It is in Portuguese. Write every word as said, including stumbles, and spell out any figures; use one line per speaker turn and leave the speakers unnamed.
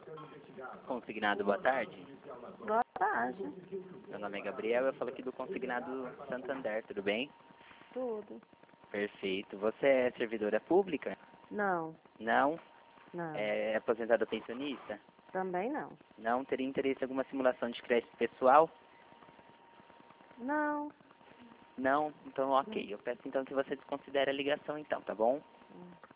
Consignado, boa tarde.
Boa tarde.
Meu nome é Gabriel, eu falo aqui do Consignado Santander, tudo bem?
Tudo.
Perfeito. Você é servidora pública?
Não,
Não?
não.
É aposentada pensionista?
Também não.
Não? Teria interesse em alguma simulação de crédito pessoal?
Não.
Não? Então ok. Eu peço então que você desconsidere a ligação então, tá bom?
Hum.